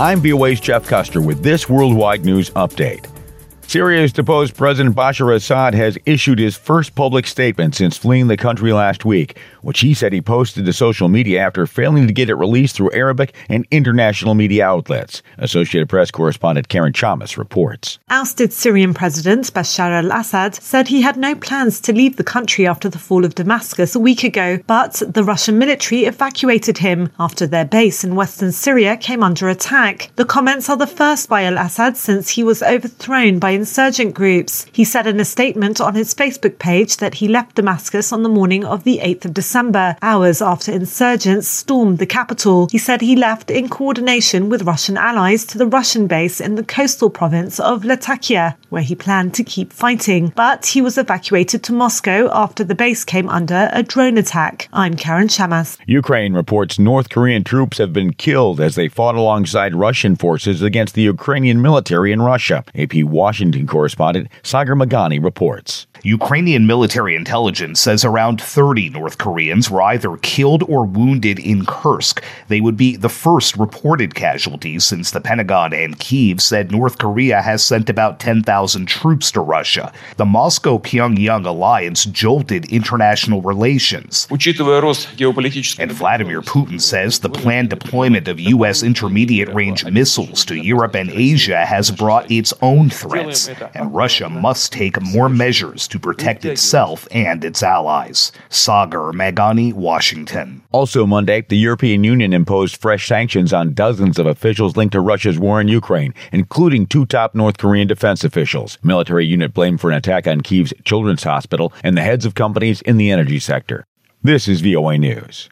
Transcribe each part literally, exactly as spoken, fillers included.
I'm V O A's Jeff Custer with this Worldwide News Update. Syria's deposed President Bashar Assad has issued his first public statement since fleeing the country last week, which he said he posted to social media after failing to get it released through Arabic and international media outlets. Associated Press correspondent Karen Chamas reports. Ousted Syrian President Bashar al-Assad said he had no plans to leave the country after the fall of Damascus a week ago, but the Russian military evacuated him after their base in western Syria came under attack. The comments are the first by al-Assad since he was overthrown by insurgent groups. He said in a statement on his Facebook page that he left Damascus on the morning of the eighth of December, hours after insurgents stormed the capital. He said he left in coordination with Russian allies to the Russian base in the coastal province of Latakia, where he planned to keep fighting. But he was evacuated to Moscow after the base came under a drone attack. I'm Karen Chamas. Ukraine reports North Korean troops have been killed as they fought alongside Russian forces against the Ukrainian military in Russia. A P Washington correspondent Sagar Magani reports. Ukrainian military intelligence says around thirty North Koreans were either killed or wounded in Kursk. They would be the first reported casualties since the Pentagon and Kyiv said North Korea has sent about ten thousand troops to Russia. The Moscow-Pyongyang alliance jolted international relations. And Vladimir Putin says the planned deployment of U S intermediate-range missiles to Europe and Asia has brought its own threats, and Russia must take more measures to protect itself and its allies. Sagar Magani, Washington. Also Monday, the European Union imposed fresh sanctions on dozens of officials linked to Russia's war in Ukraine, including two top North Korean defense officials. Military unit blamed for an attack on Kyiv's children's hospital and the heads of companies in the energy sector. This is V O A News.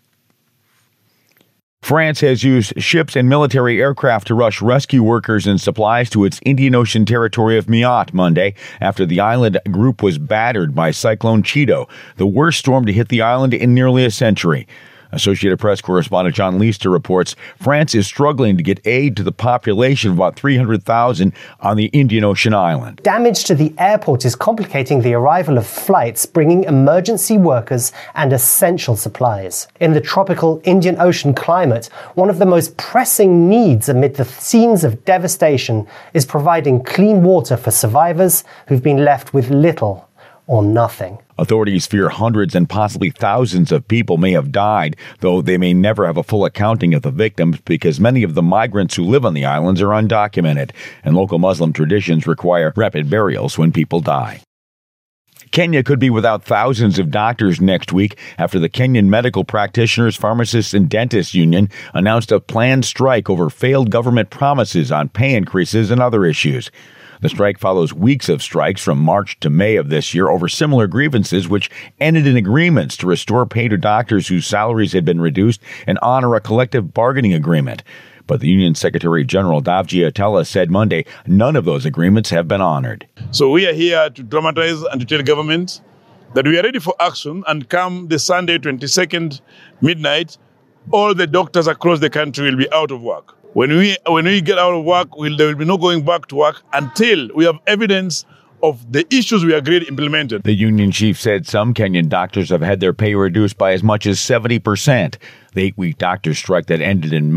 France has used ships and military aircraft to rush rescue workers and supplies to its Indian Ocean territory of Mayotte Monday after the island group was battered by Cyclone Chido, the worst storm to hit the island in nearly a century. Associated Press correspondent John Leister reports France is struggling to get aid to the population of about three hundred thousand on the Indian Ocean island. Damage to the airport is complicating the arrival of flights bringing emergency workers and essential supplies. In the tropical Indian Ocean climate, one of the most pressing needs amid the scenes of devastation is providing clean water for survivors who've been left with little or nothing. Authorities fear hundreds and possibly thousands of people may have died, though they may never have a full accounting of the victims because many of the migrants who live on the islands are undocumented, and local Muslim traditions require rapid burials when people die. Kenya could be without thousands of doctors next week after the Kenyan Medical Practitioners, Pharmacists and Dentists Union announced a planned strike over failed government promises on pay increases and other issues. The strike follows weeks of strikes from March to May of this year over similar grievances, which ended in agreements to restore pay to doctors whose salaries had been reduced and honor a collective bargaining agreement. But the Union Secretary General Davji Atela said Monday none of those agreements have been honored. So we are here to dramatize and to tell government that we are ready for action, and come the Sunday twenty-second midnight, all the doctors across the country will be out of work. When we when we get out of work, we'll, there will be no going back to work until we have evidence of the issues we agreed implemented. The union chief said some Kenyan doctors have had their pay reduced by as much as seventy percent. The eight-week doctor strike that ended in